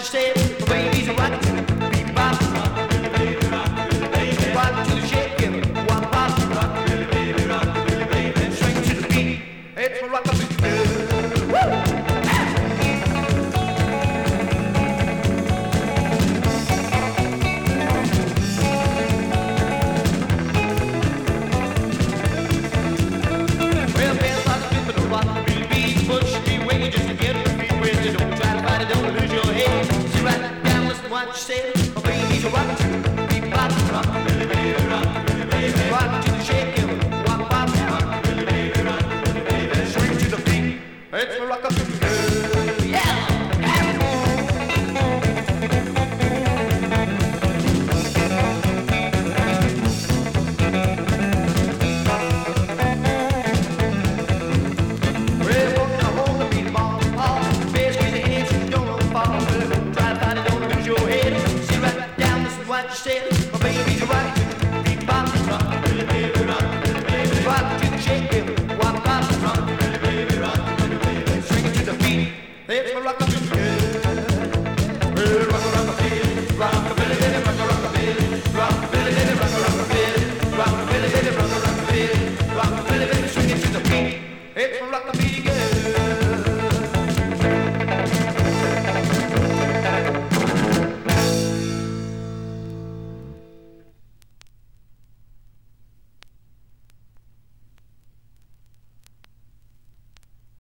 you said. The baby's a rock to the beat, bop, rock, really baby, rock, really baby. Rock to the shake, give it one pop, rock, really baby, rock, really baby. Swing to the beat, it's a rockabilly. Woo! What you said, oh baby's a rock to the beat, bop, rock, really baby, rock, really baby. Rock to the shake, give it one pop, rock, really baby, rock, really baby. Swing to the beat, it's a rockabilly. Yeah. What you said, my baby's a rock to the beat, bop, rock, really baby, rock, really baby. Rock to the shake, give it one pop, rock, really baby, rock, really baby. Swing it to the beat, it's my rockabilly.